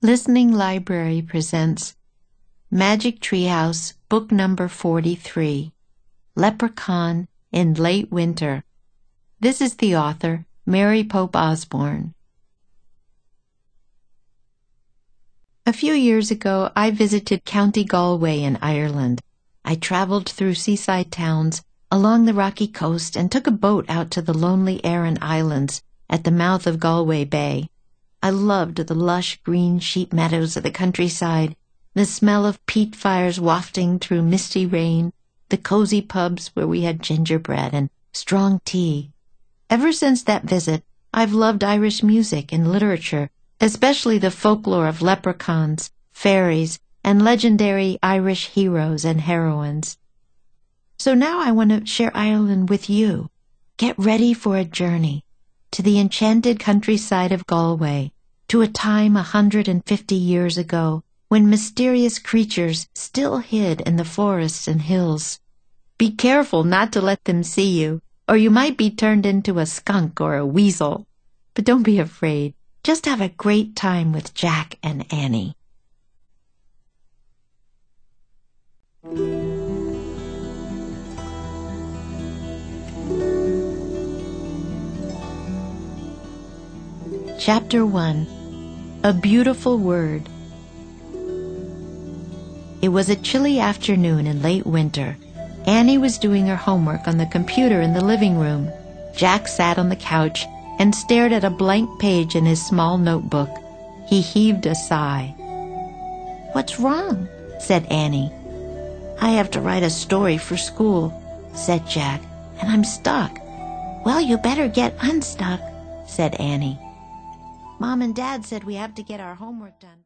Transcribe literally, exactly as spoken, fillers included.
Listening Library presents Magic Treehouse, Book Number forty-three, Leprechaun in Late Winter. This is the author, Mary Pope Osborne. A few years ago, I visited County Galway in Ireland. I traveled through seaside towns along the rocky coast and took a boat out to the lonely Aran Islands at the mouth of Galway Bay. I loved the lush green sheep meadows of the countryside, the smell of peat fires wafting through misty rain, the cozy pubs where we had gingerbread and strong tea. Ever since that visit, I've loved Irish music and literature, especially the folklore of leprechauns, fairies, and legendary Irish heroes and heroines. So now I want to share Ireland with you. Get ready for a journey to the enchanted countryside of Galway, to a time a hundred and fifty years ago, when mysterious creatures still hid in the forests and hills. Be careful not to let them see you, or you might be turned into a skunk or a weasel. But don't be afraid. Just have a great time with Jack and Annie. Chapter one. A Beautiful Word. It was a chilly afternoon in late winter. Annie was doing her homework on the computer in the living room. Jack sat on the couch and stared at a blank page in his small notebook. He heaved a sigh. "What's wrong?" said Annie. "I have to write a story for school," said Jack, "and I'm stuck." "Well, you better get unstuck," said Annie. "Mom and Dad said we have to get our homework done."